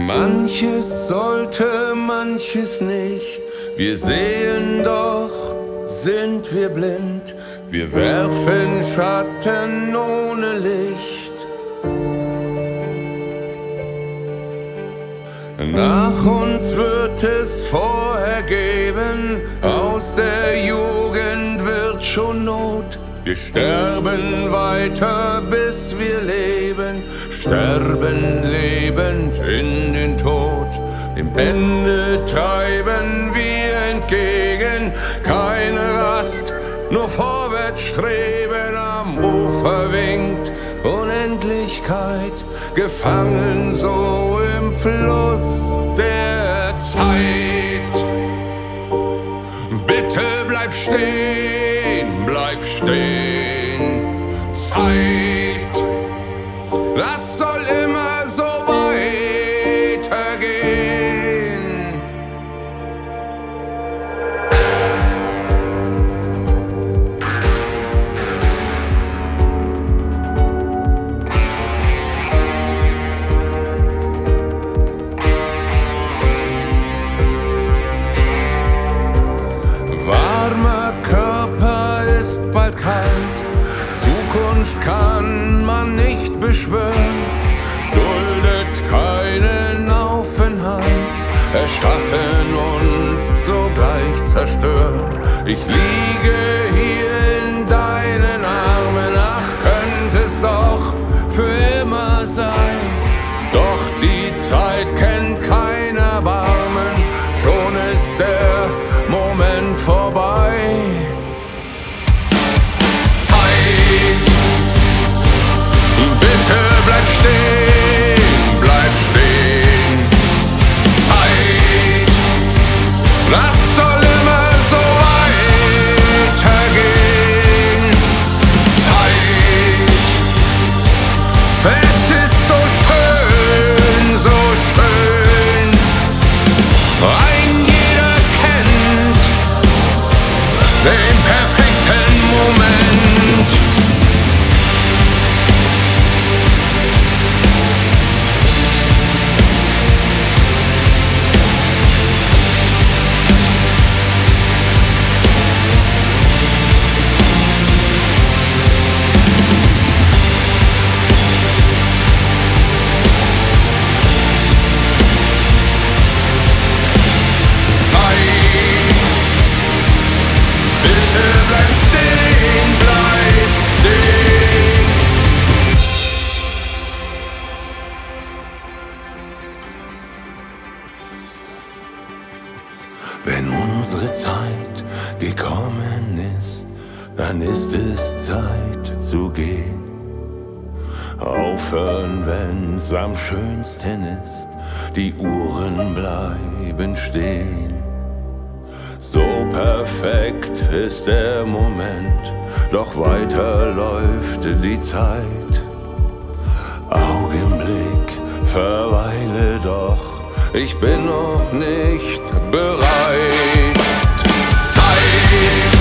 Manches sollte, manches nicht. Wir sehen doch, sind wir blind. Wir werfen Schatten ohne Licht. Nach uns wird es vorher geben. Aus der Jugend wird schon Not. Wir sterben weiter, bis wir leben, sterben lebend in den Tod. Dem Ende treiben wir entgegen, keine Rast, nur vorwärts streben. Am Ufer winkt Unendlichkeit, gefangen so im Fluss der Zeit. Bitte bleib stehen, bleib stehen, Zeit, das soll immer so weitergehen. Warmer Körper ist bald kalt, Zukunft kann man nicht beschwören, duldet keinen Aufenthalt, erschaffen und sogleich zerstören. Ich liege hier in deinen Armen, ach, könnte es doch für immer sein. Doch die Zeit kennt kein Erbarmen, schon ist der Moment vorbei. Bitte bleib stehen, Zeit, das soll immer so weitergehen. Zeit, es ist so schön, so schön. Ein jeder kennt den perfekten Moment. Wenn unsere Zeit gekommen ist, dann ist es Zeit zu gehen. Aufhören, wenn's am schönsten ist, die Uhren bleiben stehen. So perfekt ist der Moment, doch weiter läuft die Zeit. Augenblick, verweile doch, ich bin noch nicht bereit. Zeit.